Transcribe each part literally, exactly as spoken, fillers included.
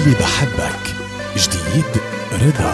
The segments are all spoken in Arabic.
يلي بحبك جديد رضا.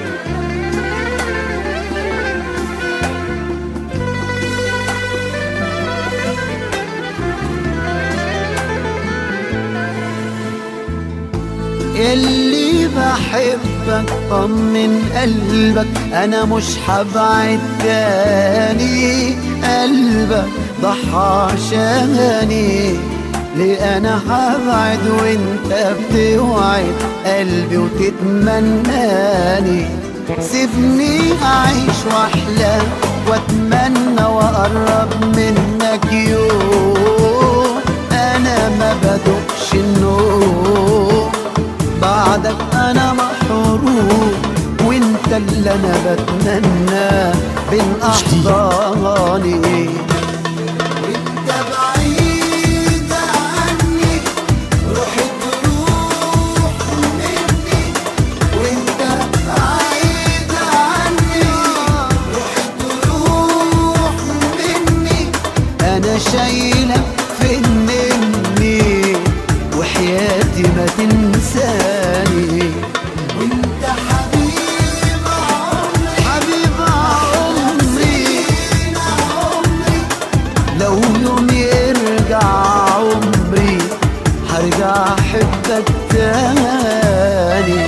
يلي بحبك طمن قلبك، انا مش حبعد تاني. قلبك ضحى عشاني، ليه انا حبعد وانت بتوعد قلبي وتتمناني؟ سيبني اعيش واحلم واتمنى واقرب منك يوم. انا ما بدقش النوم بعدك، انا محروم وانت اللي انا بتمنى بين احضاني. وانت بعيد عني روحي تروح مني، وانت بعيد عني روحي تروح مني. انا شايلك فين مني وحياتي ما تنساني. وانت حبيب عمري حبيب عمري عمري، لو يوم يرجع عمري هرجع احبك تاني.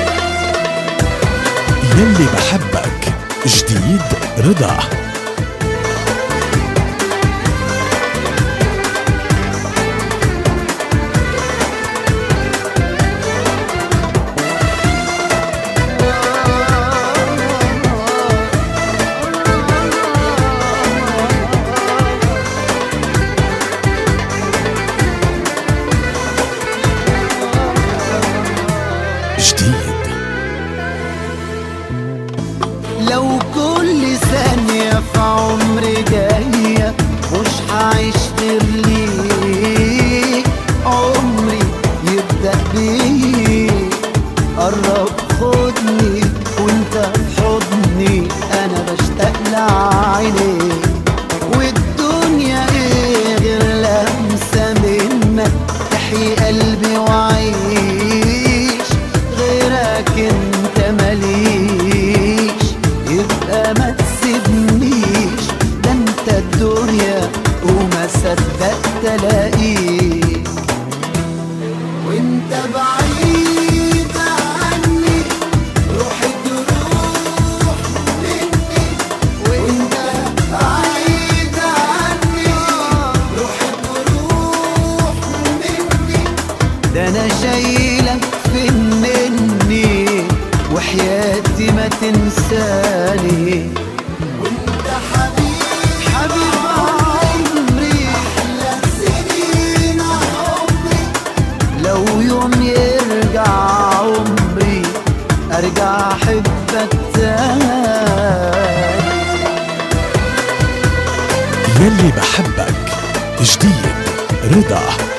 يلي بحبك جديد رضا. جديد. لو كل ثانية في عمري جاية مش هعيش غير ليك، عمري يبدأ بيك. قرب خدني وانت في حضني، انا بشتاق لعينيك. والدنيا ايه غير لمسة منك تحيي قلبي وعيش. غيرك انت ماليش، يبقى ما تسيبنيش. ده انت الدنيا وما صدقت الاقيك. وانت بعيد عني روحي تروح مني، وانت بعيد عني روحي تروح مني. ده انا شايلك فين مني وحياتي ما تنساني. وانت حبيب حبيب عمري احلى سنين عمري، لو يوم يرجع عمري ارجع احبك تاني. يلي بحبك جديد رضا.